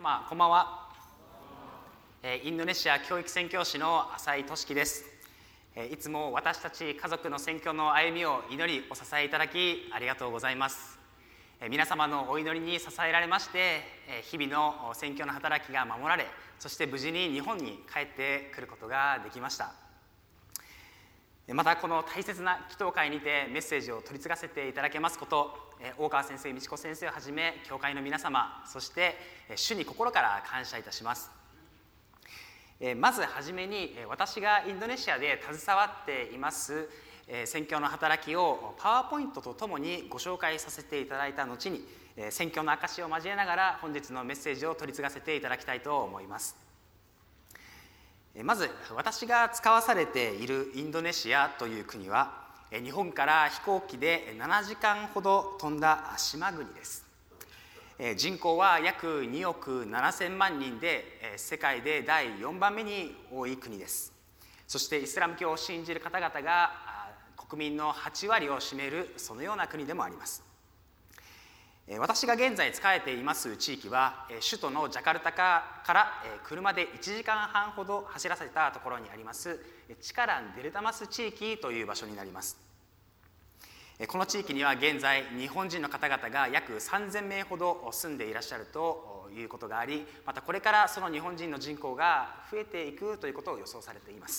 様こんばんは。インドネシア教育宣教師の浅井俊樹です。いつも私たち家族の宣教の歩みを祈りお支えいただきありがとうございます。皆様のお祈りに支えられまして日々の宣教の働きが守られ、そして無事に日本に帰ってくることができました。またこの大切な祈祷会にてメッセージを取り継がせていただけますこと、大川先生、美智子先生をはじめ教会の皆様、そして主に心から感謝いたします。まずはじめに私がインドネシアで携わっています宣教の働きをパワーポイントとともにご紹介させていただいた後に宣教の証を交えながら本日のメッセージを取り継がせていただきたいと思います。まず私が使わされているインドネシアという国は日本から飛行機で7時間ほど飛んだ島国です。人口は約2億7000万人で世界で第4番目に多い国です。そしてイスラム教を信じる方々が国民の8割を占めるそのような国でもあります。私が現在仕えています地域は首都のジャカルタから車で1時間半ほど走らせたところにありますチカランデルタマス地域という場所になります。この地域には現在日本人の方々が約3000名ほど住んでいらっしゃるということがあり、またこれからその日本人の人口が増えていくということを予想されています。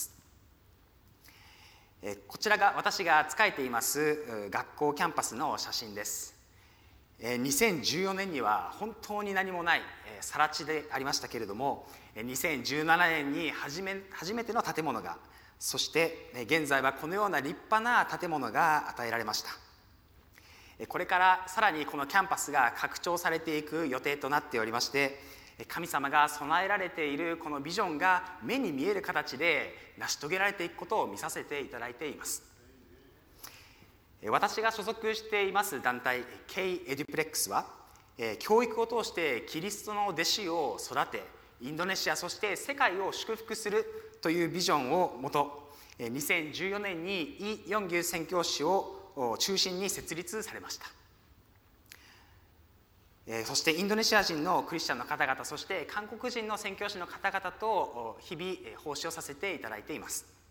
こちらが私が仕えています学校キャンパスの写真です。2014年には本当に何もない更地でありましたけれども、2017年に初めての建物が、そして現在はこのような立派な建物が与えられました。これからさらにこのキャンパスが拡張されていく予定となっておりまして、神様が備えられているこのビジョンが目に見える形で成し遂げられていくことを見させていただいています。私が所属しています団体 K エデュプレックスは教育を通してキリストの弟子を育てインドネシアそして世界を祝福するというビジョンをもと2014年にイ・ヨンギュ宣教師を中心に設立されました。そしてインドネシア人のクリスチャンの方々、そして韓国人の宣教師の方々と日々奉仕をさせていただいています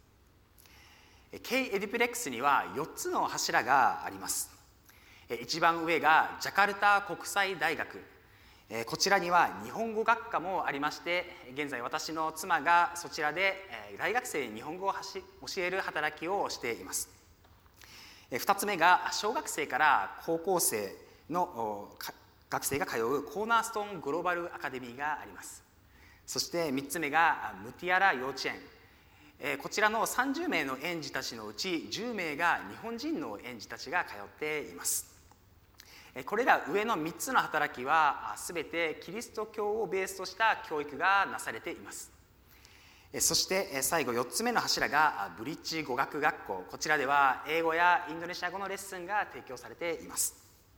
。K エデュプレックスには4つの柱があります。一番上がジャカルタ国際大学、こちらには日本語学科もありまして、現在私の妻がそちらで大学生に日本語を教える働きをしています。2つ目が小学生から高校生の学生が通うコーナーストーングローバルアカデミーがあります。そして3つ目がムティアラ幼稚園、こちらの30名の園児たちのうち10名が日本人の園児たちが通っています。これら上の3つの働きは全てキリスト教をベースとした教育がなされています。そして最後4つ目の柱がブリッジ語学学校、こちらでは英語やインドネシア語のレッスンが提供されています。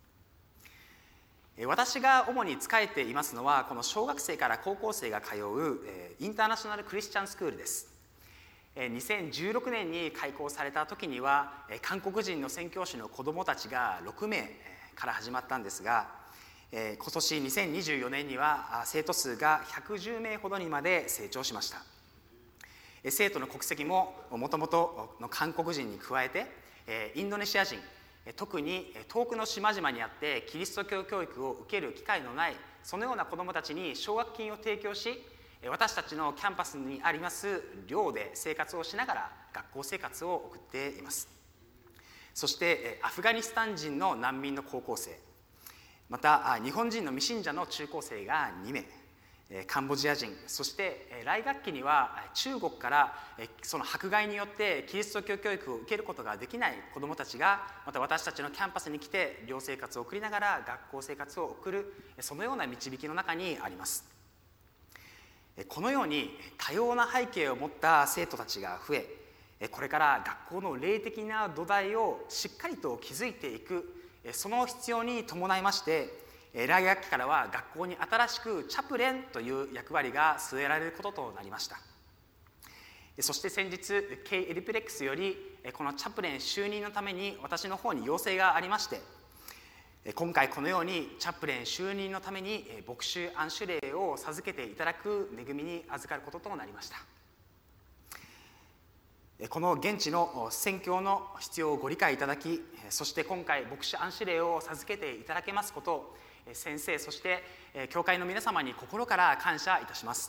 私が主に仕えていますのはこの小学生から高校生が通うインターナショナルクリスチャンスクールです。2016年に開校された時には韓国人の宣教師の子どもたちが6名から始まったんですが、今年2024年には生徒数が110名ほどにまで成長しました。生徒の国籍ももともとの韓国人に加えてインドネシア人、特に遠くの島々にあってキリスト教教育を受ける機会のないそのような子どもたちに奨学金を提供し、私たちのキャンパスにあります寮で生活をしながら学校生活を送っています。そしてアフガニスタン人の難民の高校生、また日本人の未信者の中高生が2名、カンボジア人、そして来学期には中国からその迫害によってキリスト教教育を受けることができない子どもたちがまた私たちのキャンパスに来て寮生活を送りながら学校生活を送る、そのような導きの中にあります。このように多様な背景を持った生徒たちが増え、これから学校の霊的な土台をしっかりと築いていく、その必要に伴いまして来学期からは学校に新しくチャプレンという役割が据えられることとなりました。そして先日 K エデュプレックスよりこのチャプレン就任のために私の方に要請がありまして、 今回このようにチャプレン就任のために牧師安守礼を授けていただく恵みに預かることとなりました。この現地の宣教の必要をご理解いただき、そして今回牧師安守礼を授けていただけますことを先生、そして教会の皆様に心から感謝いたします。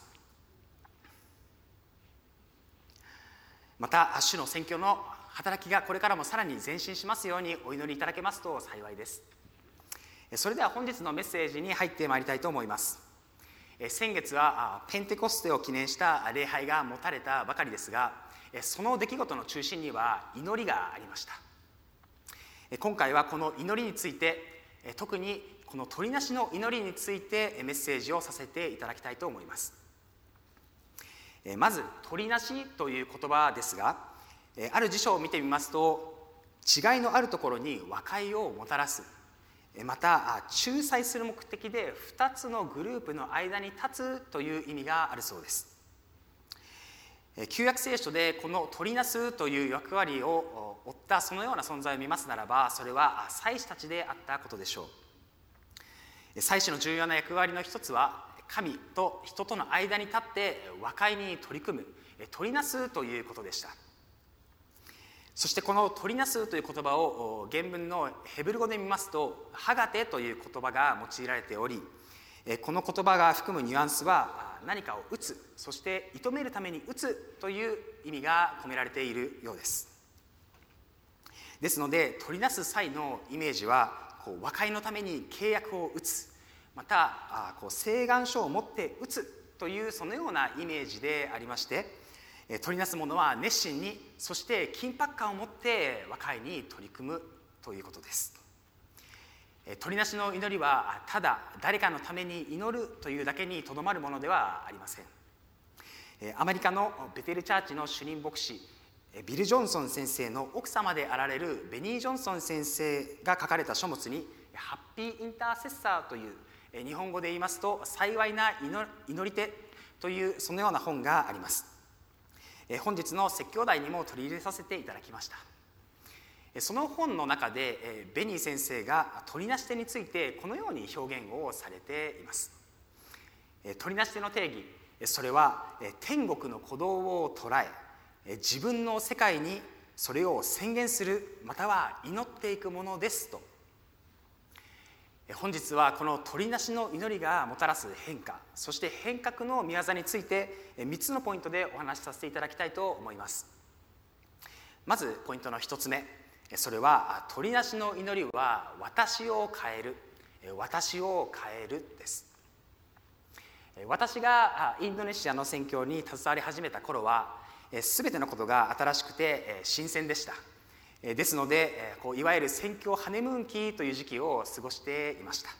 また主の宣教の働きがこれからもさらに前進しますようにお祈りいただけますと幸いです。それでは本日のメッセージに入ってまいりたいと思います。先月はペンテコステを記念した礼拝が持たれたばかりですが、その出来事の中心には祈りがありました。今回はこの祈りについて、特にこの取りなしの祈りについてメッセージをさせていただきたいと思います。まず取りなしという言葉ですが、ある辞書を見てみますと、違いのあるところに和解をもたらす、また仲裁する目的で2つのグループの間に立つという意味があるそうです。旧約聖書でこの取りなすという役割を負ったそのような存在を見ますならば、それは祭司たちであったことでしょう。祭司の重要な役割の一つは、神と人との間に立って和解に取り組む、取りなすということでした。そしてこの取りなすという言葉を原文のヘブル語で見ますと、ハガテという言葉が用いられており、この言葉が含むニュアンスは、何かを打つ、そして射止めるために打つという意味が込められているようです。ですので、取りなす際のイメージは和解のために契約を打つ、また請願書を持って打つというそのようなイメージでありまして、取りなす者は熱心に、そして緊迫感を持って和解に取り組むということです。取りなしの祈りはただ誰かのために祈るというだけにとどまるものではありません。アメリカのベテルチャーチの主任牧師ビル・ジョンソン先生の奥様であられるベニー・ジョンソン先生が書かれた書物に、ハッピーインターセッサーという、日本語で言いますと幸いな祈り手というそのような本があります。本日の説教題にも取り入れさせていただきました。その本の中でベニー先生が取りなし手についてこのように表現をされています。取りなし手の定義、それは天国の鼓動を捉え、自分の世界にそれを宣言する、または祈っていくものですと。本日はこの取りなしの祈りがもたらす変化、そして変革の御業について3つのポイントでお話しさせていただきたいと思います。まずポイントの1つ目、それは取りなしの祈りは私を変える、私を変えるです。私がインドネシアの宣教に携わり始めた頃は、全てのことが新しくて新鮮でした。ですのでいわゆる宣教ハネムーン期という時期を過ごしていました。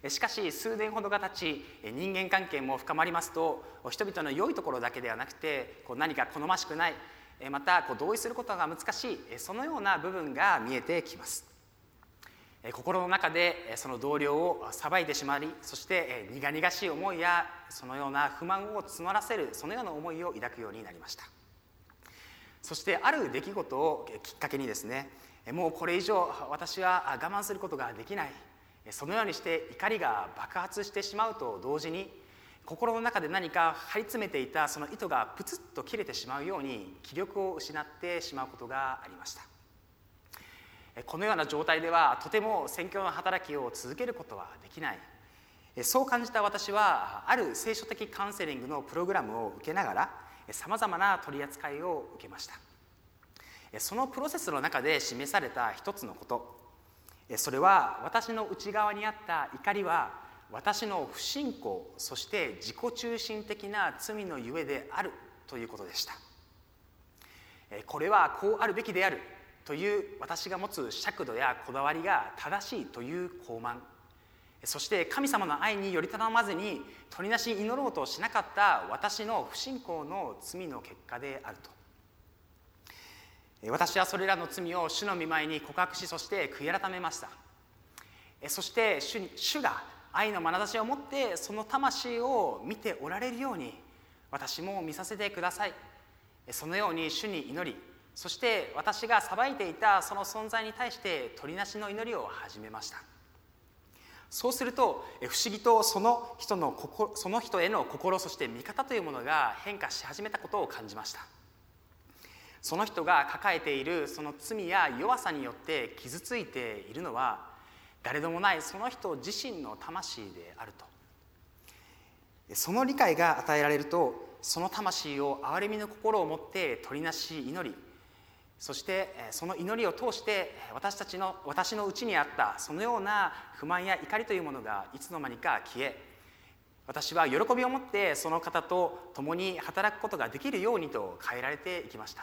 しかし数年ほどが経ち、人間関係も深まりますと、人々の良いところだけではなくて何か好ましくない、また同意することが難しい、そのような部分が見えてきます。心の中でその同僚を裁いてしまい、そして苦々しい思いやそのような不満を募らせる、そのような思いを抱くようになりました。そしてある出来事をきっかけにですね、もうこれ以上私は我慢することができない、そのようにして怒りが爆発してしまうと同時に、心の中で何か張り詰めていたその糸がプツッと切れてしまうように気力を失ってしまうことがありました。このような状態ではとても宣教の働きを続けることはできない、そう感じた私は、ある聖書的カウンセリングのプログラムを受けながらさまざまな取り扱いを受けました。そのプロセスの中で示された一つのこと、それは私の内側にあった怒りは私の不信仰、そして自己中心的な罪のゆえであるということでした。これはこうあるべきであるという私が持つ尺度やこだわりが正しいという傲慢、そして神様の愛により頼まずに取りなし祈ろうとしなかった私の不信仰の罪の結果であると。私はそれらの罪を主の御前に告白し、そして悔い改めました。そして主が愛の眼差しを持ってその魂を見ておられるように私も見させてください。そのように主に祈り、 そして私が裁いていたその存在に対して取りなしの祈りを始めました。そうすると不思議とその人への心、そして見方というものが変化し始めたことを感じました。その人が抱えているその罪や弱さによって傷ついているのは誰でもないその人自身の魂であると。その理解が与えられると、その魂を憐れみの心を持って取りなし祈り、そしてその祈りを通して私のうちにあったそのような不満や怒りというものがいつの間にか消え、私は喜びを持ってその方と共に働くことができるようにと変えられていきました。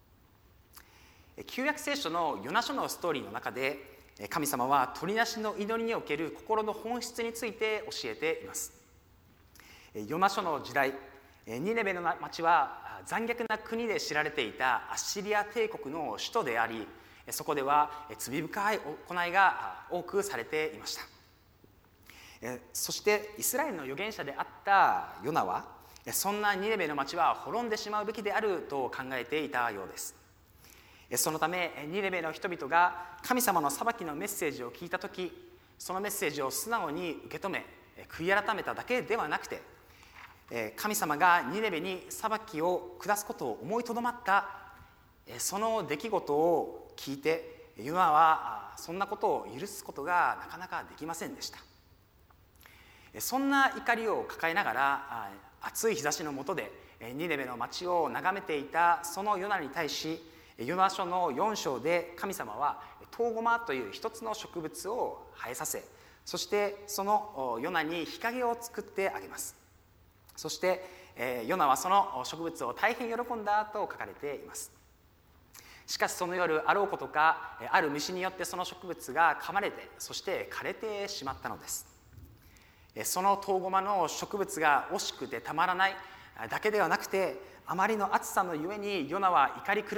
旧約聖書のヨナ書のストーリーの中で、神様は取りなしの祈りにおける心の本質について教えています。ヨナ書の時代、ニネベの町は残虐な国で知られていたアッシリア帝国の首都であり、そこでは罪深い行いが多くされていました。そしてイスラエルの預言者であったヨナは、そんなニネベの町は滅んでしまうべきであると考えていたようです。そのためニネベの人々が神様の裁きのメッセージを聞いたとき、そのメッセージを素直に受け止め悔い改めただけではなくて、神様がニネベに裁きを下すことを思いとどまったその出来事を聞いて、ヨナはそんなことを許すことがなかなかできませんでした。そんな怒りを抱えながら暑い日差しの下でニネベの町を眺めていたそのヨナに対し、ヨナ書の4章で神様はトウゴマという一つの植物を生えさせ、そしてそのヨナに日陰を作ってあげます。そしてヨナはその植物を大変喜んだと書かれています。しかしその夜、あろうことかある虫によってその植物が噛まれて、そして枯れてしまったのです。そのトウゴマの植物が惜しくてたまらないだけではなくて、あまりの暑さのゆえにヨナは怒り狂って、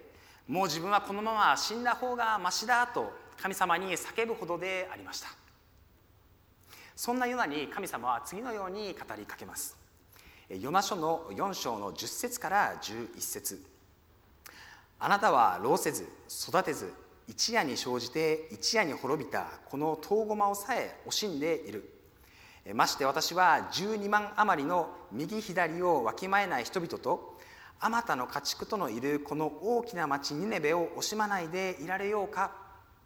もう自分はこのまま死んだ方がましだと神様に叫ぶほどでありました。そんなヨナに神様は次のように語りかけます。ヨナ書の4章の10節から11節。あなたは労せず育てず、一夜に生じて一夜に滅びたこのトウゴマをさえ惜しんでいる。まして私は12万余りの右左をわきまえない人々と、あまたの家畜とのいるこの大きな町ニネベを惜しまないでいられようか。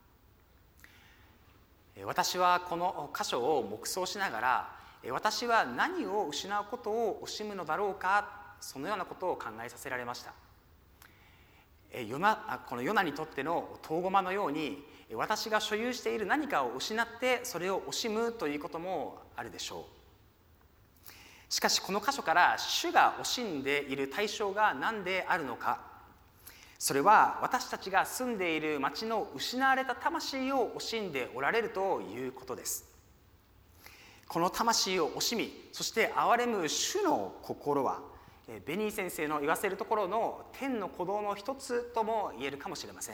私はこの箇所を黙想しながら、私は何を失うことを惜しむのだろうか、そのようなことを考えさせられました。このヨナにとってのトウゴマのように、私が所有している何かを失ってそれを惜しむということもあるでしょう。しかしこの箇所から主が惜しんでいる対象が何であるのか、それは私たちが住んでいる町の失われた魂を惜しんでおられるということです。この魂を惜しみ、そして憐れむ主の心は、ベニー先生の言わせるところの天の鼓動の一つとも言えるかもしれません。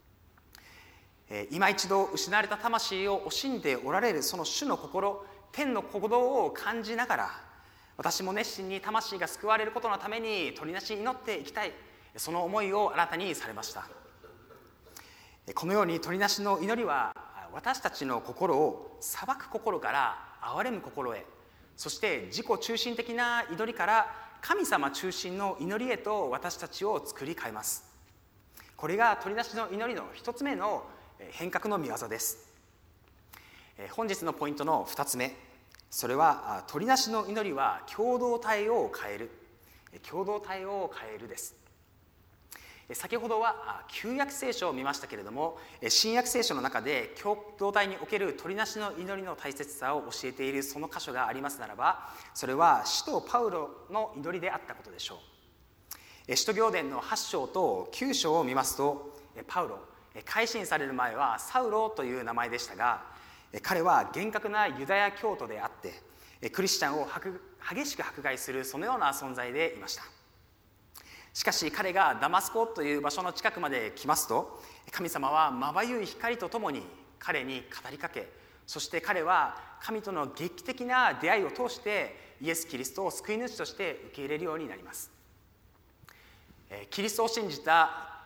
今一度失われた魂を惜しんでおられるその主の心、天の鼓動を感じながら、私も熱心に魂が救われることのために取りなし祈っていきたい、その思いを新たにされました。このように取りなしの祈りは、私たちの心を裁く心から憐れむ心へ、そして自己中心的な祈りから神様中心の祈りへと私たちを作り変えます。これが取りなしの祈りの一つ目の変革の御業です。本日のポイントの2つ目、それは取りなしの祈りは共同体を変える、共同体を変えるです。先ほどは旧約聖書を見ましたけれども、新約聖書の中で共同体における取りなしの祈りの大切さを教えているその箇所がありますならば、それは使徒パウロの祈りであったことでしょう。使徒行伝の8章と9章を見ますと、パウロ、改心される前はサウロという名前でしたが、彼は厳格なユダヤ教徒であってクリスチャンを激しく迫害するそのような存在でいました。しかし彼がダマスコという場所の近くまで来ますと、神様はまばゆい光とともに彼に語りかけ、そして彼は神との劇的な出会いを通してイエス・キリストを救い主として受け入れるようになります。キリストを信じた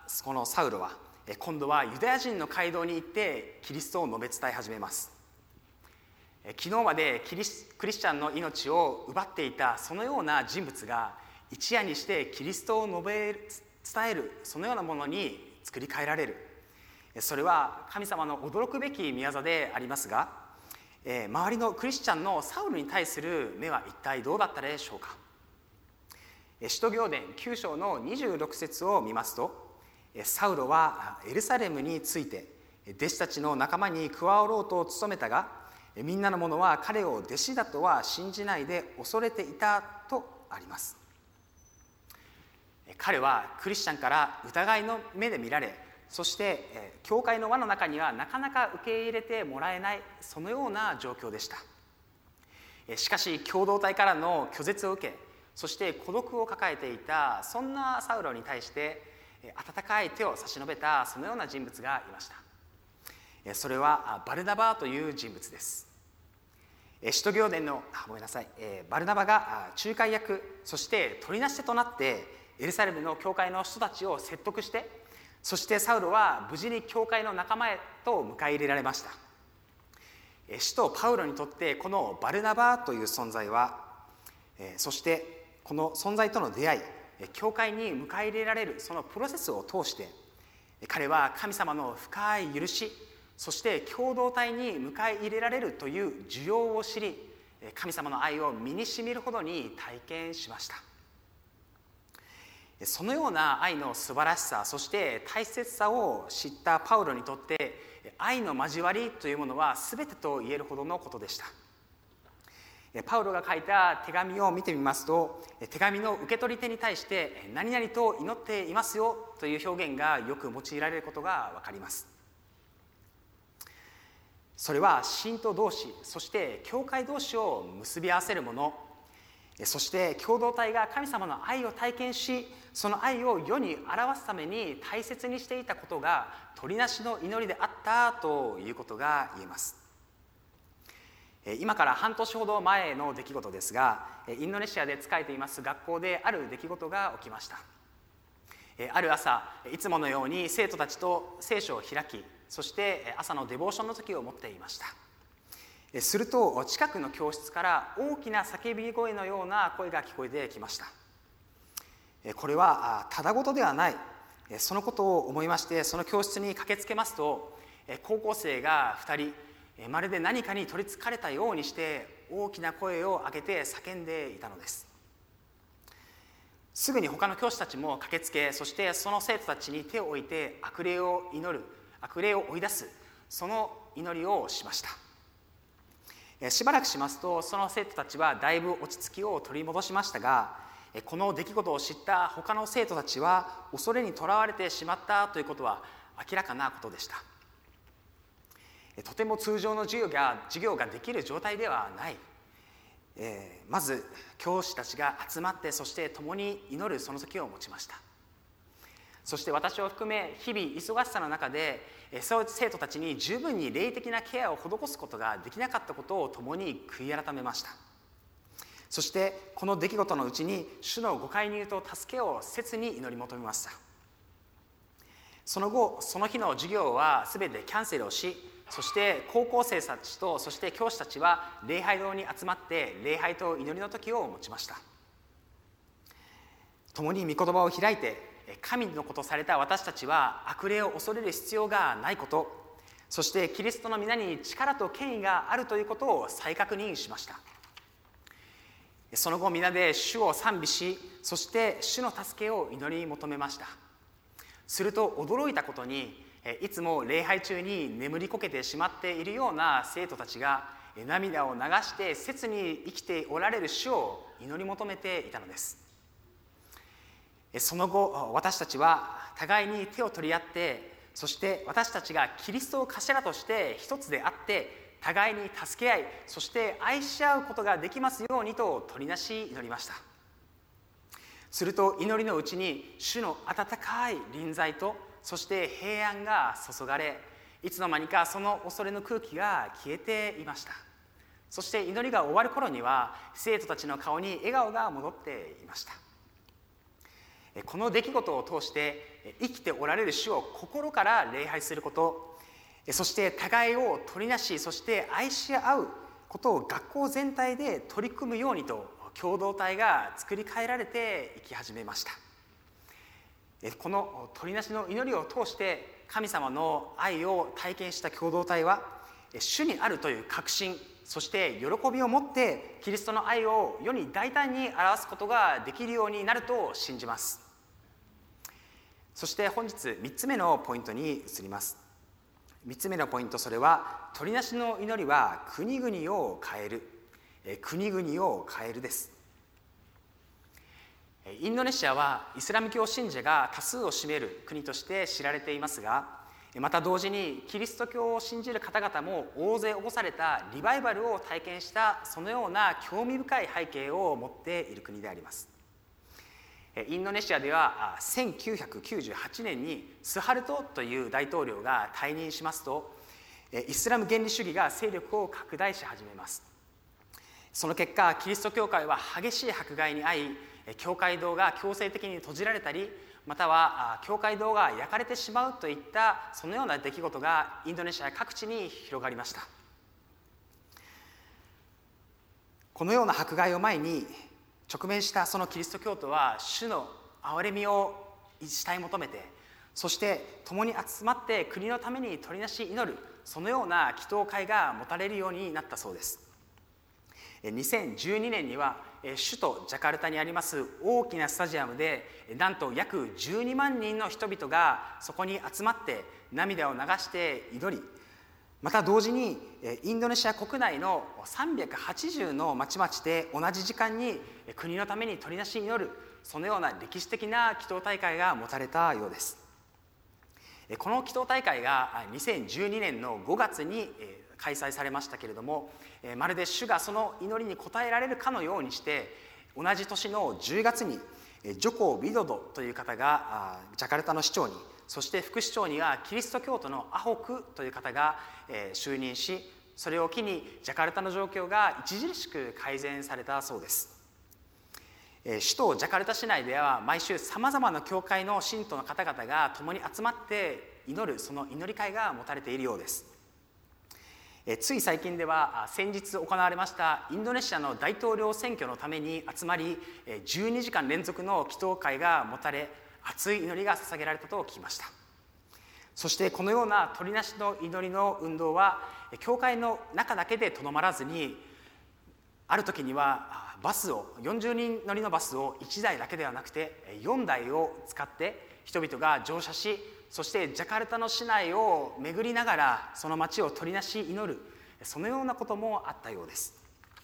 このサウロは今度はユダヤ人の街道に行ってキリストを述べ伝え始めます。昨日までクリスチャンの命を奪っていたそのような人物が一夜にしてキリストを述べ伝える、そのようなものに作り変えられる。それは神様の驚くべき御業でありますが、周りのクリスチャンのサウルに対する目は一体どうだったでしょうか。使徒行伝9章の26節を見ますと、サウロはエルサレムについて弟子たちの仲間に加わろうと努めたが、みんなの者は彼を弟子だとは信じないで恐れていたとあります。彼はクリスチャンから疑いの目で見られ、そして教会の輪の中にはなかなか受け入れてもらえない、そのような状況でした。しかし共同体からの拒絶を受け、そして孤独を抱えていたそんなサウロに対して温かい手を差し伸べたそのような人物がいました。それはバルナバという人物です。使徒行伝のバルナバが仲介役、そして取りなし手となってエルサレムの教会の人たちを説得して、そしてサウロは無事に教会の仲間へと迎え入れられました。使徒パウロにとってこのバルナバという存在は、そしてこの存在との出会い、教会に迎え入れられるそのプロセスを通して、彼は神様の深い許し、そして共同体に迎え入れられるという需要を知り、神様の愛を身にしみるほどに体験しました。そのような愛の素晴らしさ、そして大切さを知ったパウロにとって、愛の交わりというものは全てと言えるほどのことでした。パウロが書いた手紙を見てみますと、手紙の受け取り手に対して何々と祈っていますよという表現がよく用いられることが分かります。それは信徒同士、そして教会同士を結び合わせるもの、そして共同体が神様の愛を体験し、その愛を世に表すために大切にしていたことが取りなしの祈りであったということが言えます。今から半年ほど前の出来事ですが、インドネシアで仕えています学校である出来事が起きました。ある朝、いつものように生徒たちと聖書を開き、そして朝のデボーションの時を持っていました。すると近くの教室から大きな叫び声のような声が聞こえてきました。これはただごとではない。そのことを思いまして、その教室に駆けつけますと、高校生が2人、まるで何かに取りつかれたようにして大きな声を上げて叫んでいたのです。すぐに他の教師たちも駆けつけ、そしてその生徒たちに手を置いて悪霊を祈る、悪霊を追い出す、その祈りをしました。しばらくしますと、その生徒たちはだいぶ落ち着きを取り戻しましたが、この出来事を知った他の生徒たちは恐れにとらわれてしまったということは明らかなことでした。とても通常の授業ができる状態ではない。まず教師たちが集まって、そして共に祈るその時を持ちました。そして私を含め日々忙しさの中で生徒たちに十分に霊的なケアを施すことができなかったことを共に悔い改めました。そしてこの出来事のうちに主のご介入と助けを切に祈り求めました。その後、その日の授業は全てキャンセルをし、そして高校生たちとそして教師たちは礼拝堂に集まって礼拝と祈りの時を持ちました。共に御言葉を開いて、神の子とされた私たちは悪霊を恐れる必要がないこと、そしてキリストの皆に力と権威があるということを再確認しました。その後皆で主を賛美し、そして主の助けを祈り求めました。すると驚いたことに、いつも礼拝中に眠りこけてしまっているような生徒たちが涙を流して切に生きておられる主を祈り求めていたのです。その後、私たちは互いに手を取り合って、そして私たちがキリストを頭として一つであって互いに助け合い、そして愛し合うことができますようにと取りなし祈りました。すると祈りのうちに主の温かい臨在と、そして平安が注がれ、いつの間にかその恐れの空気が消えていました。そして祈りが終わる頃には生徒たちの顔に笑顔が戻っていました。 この出来事を通して生きておられる主を心から礼拝すること、そして互いを取りなし、そして愛し合うことを学校全体で取り組むようにと共同体が作り変えられていき始めました。この取りなしの祈りを通して神様の愛を体験した共同体は、主にあるという確信、そして喜びを持ってキリストの愛を世に大胆に表すことができるようになると信じます。そして本日3つ目のポイントに移ります。3つ目のポイント、それは取りなしの祈りは国々を変える、国々を変えるです。インドネシアはイスラム教信者が多数を占める国として知られていますが、また同時にキリスト教を信じる方々も大勢起こされたリバイバルを体験したそのような興味深い背景を持っている国であります。インドネシアでは1998年にスハルトという大統領が退任しますと、イスラム原理主義が勢力を拡大し始めます。その結果、キリスト教会は激しい迫害に遭い、教会堂が強制的に閉じられたり、または教会堂が焼かれてしまうといったそのような出来事がインドネシア各地に広がりました。このような迫害を前に直面したそのキリスト教徒は、主の憐れみを慕い求めて、そして共に集まって国のために取りなし祈る、そのような祈祷会が持たれるようになったそうです。2012年には首都ジャカルタにあります大きなスタジアムで、なんと約12万人の人々がそこに集まって涙を流して祈り、また同時にインドネシア国内の380の町々で同じ時間に国のために取りなし祈る、そのような歴史的な祈祷大会が持たれたようです。この祈祷大会が2012年の5月に開催されましたけれども、まるで主がその祈りに応えられるかのようにして、同じ年の10月にジョコ・ウィドドという方がジャカルタの市長に、そして副市長にはキリスト教徒のアホクという方が就任し、それを機にジャカルタの状況が著しく改善されたそうです。首都ジャカルタ市内では毎週さまざまな教会の信徒の方々が共に集まって祈る、その祈り会が持たれているようです。つい最近では先日行われましたインドネシアの大統領選挙のために集まり、12時間連続の祈祷会が持たれ、熱い祈りが捧げられたと聞きました。そしてこのような取りなしの祈りの運動は教会の中だけでとどまらずに、ある時にはバスを40人乗りのバスを1台だけではなくて4台を使って人々が乗車し、そしてジャカルタの市内を巡りながらその町を取りなし祈る、そのようなこともあったようです。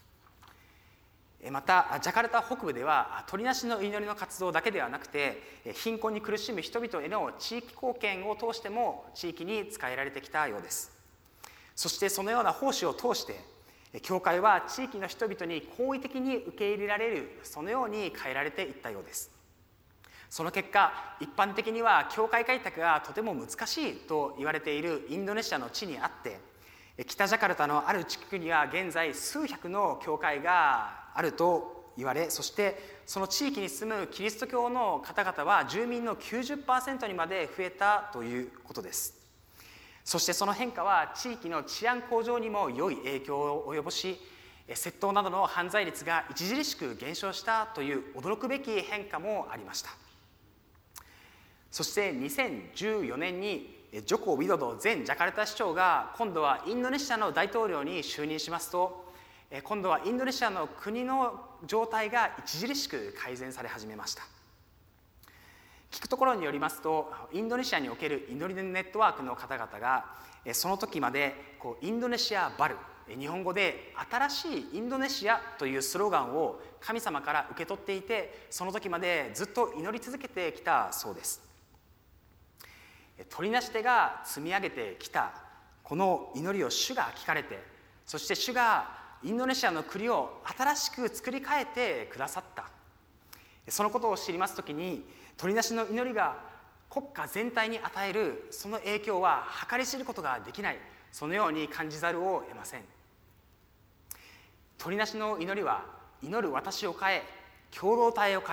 またジャカルタ北部では取りなしの祈りの活動だけではなくて、貧困に苦しむ人々への地域貢献を通しても地域に仕えられてきたようです。そしてそのような奉仕を通して教会は地域の人々に好意的に受け入れられる、そのように変えられていったようです。その結果、一般的には教会開拓がとても難しいと言われているインドネシアの地にあって、北ジャカルタのある地区には現在数百の教会があると言われ、そしてその地域に住むキリスト教の方々は住民の 90% にまで増えたということです。そしてその変化は地域の治安向上にも良い影響を及ぼし、窃盗などの犯罪率が著しく減少したという驚くべき変化もありました。そして2014年にジョコ・ウィドド前ジャカルタ市長が今度はインドネシアの大統領に就任しますと、今度はインドネシアの国の状態が著しく改善され始めました。聞くところによりますと、インドネシアにおける祈りネットワークの方々がその時までインドネシアバル、日本語で新しいインドネシアというスローガンを神様から受け取っていて、その時までずっと祈り続けてきたそうです。取りなし手が積み上げてきたこの祈りを主が聞かれて、そして主がインドネシアの国を新しく作り変えてくださった。そのことを知りますときに、取りなしの祈りが国家全体に与えるその影響は計り知ることができない、そのように感じざるを得ません。取りなしの祈りは祈る私を変え、共同体を変え、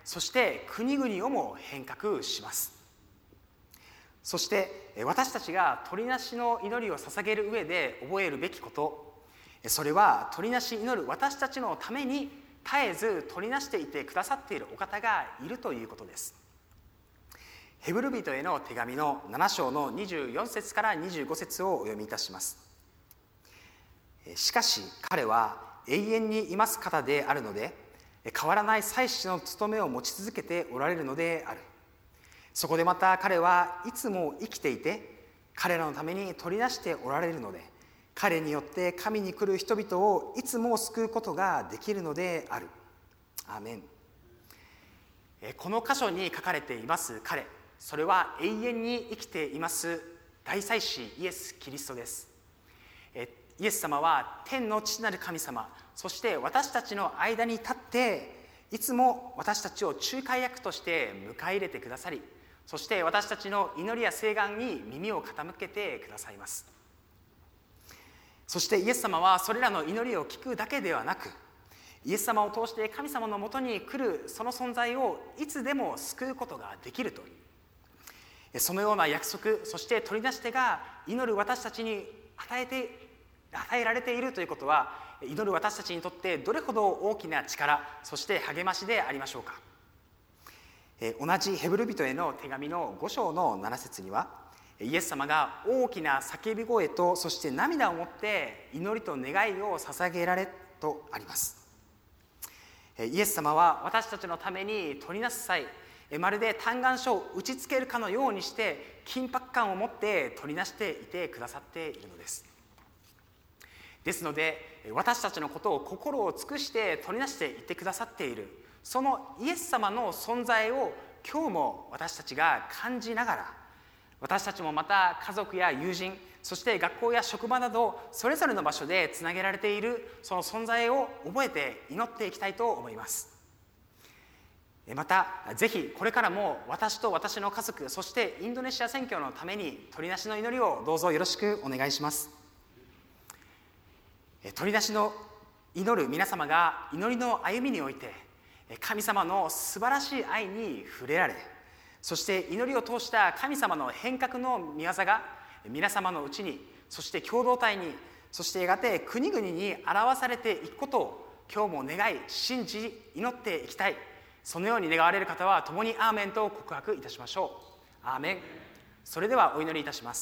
そして国々をも変革します。そして私たちが取りなしの祈りを捧げる上で覚えるべきこと、それは取りなし祈る私たちのために絶えず取りなしていてくださっているお方がいるということです。ヘブル人への手紙の7章の24節から25節をお読みいたします。しかし彼は永遠にいます方であるので、変わらない祭司の務めを持ち続けておられるのである。そこでまた彼はいつも生きていて、彼らのために取りなしておられるので、彼によって神に来る人々をいつも救うことができるのである。アーメン。この箇所に書かれています彼、それは永遠に生きています大祭司イエス・キリストです。イエス様は天の父なる神様、そして私たちの間に立っていつも私たちを仲介役として迎え入れてくださり、そして私たちの祈りや請願に耳を傾けてくださいます。そしてイエス様はそれらの祈りを聞くだけではなく、イエス様を通して神様のもとに来るその存在をいつでも救うことができるという、そのような約束、そして取りなし手が祈る私たちに与えられているということは、祈る私たちにとってどれほど大きな力、そして励ましでありましょうか。同じヘブル人への手紙の5章の7節には、イエス様が大きな叫び声とそして涙をもって祈りと願いを捧げられとあります。イエス様は私たちのために取りなす際、まるで嘆願書を打ちつけるかのようにして緊迫感を持って取りなしていてくださっているのです。ですので私たちのことを心を尽くして取りなしていてくださっているそのイエス様の存在を今日も私たちが感じながら、私たちもまた家族や友人、そして学校や職場などそれぞれの場所でつなげられているその存在を覚えて祈っていきたいと思います。またぜひこれからも私と私の家族、そしてインドネシア宣教のために取りなしの祈りをどうぞよろしくお願いします。取りなしの祈る皆様が祈りの歩みにおいて神様の素晴らしい愛に触れられ、そして祈りを通した神様の変革の御業が皆様のうちに、そして共同体に、そしてやがて国々に表されていくことを今日も願い信じ祈っていきたい。そのように願われる方は共にアーメンと告白いたしましょう。アーメン。それではお祈りいたします。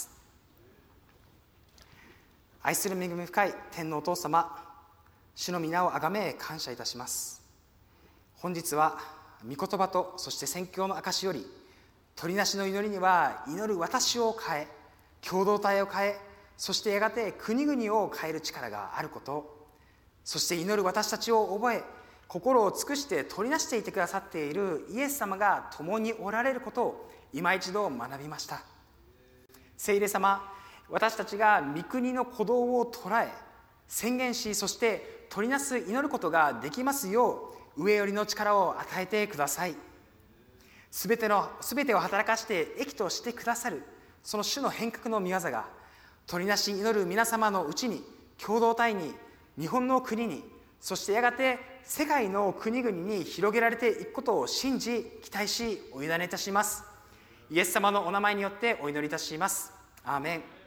愛する恵み深い天のお父様、主の皆をあがめ感謝いたします。本日は御言葉とそして宣教の証より、取りなしの祈りには祈る私を変え、共同体を変え、そしてやがて国々を変える力があること、そして祈る私たちを覚え、心を尽くして取りなしていてくださっているイエス様が共におられることを今一度学びました。聖霊様、私たちが御国の鼓動を捉え宣言し、そして取りなす祈ることができますよう上よりの力を与えてください。すべてを働かして益としてくださるその主の変革の御業が取りなし祈る皆様のうちに、共同体に、日本の国に、そしてやがて世界の国々に広げられていくことを信じ期待しお委ねいたします。イエス様のお名前によってお祈りいたします。アーメン。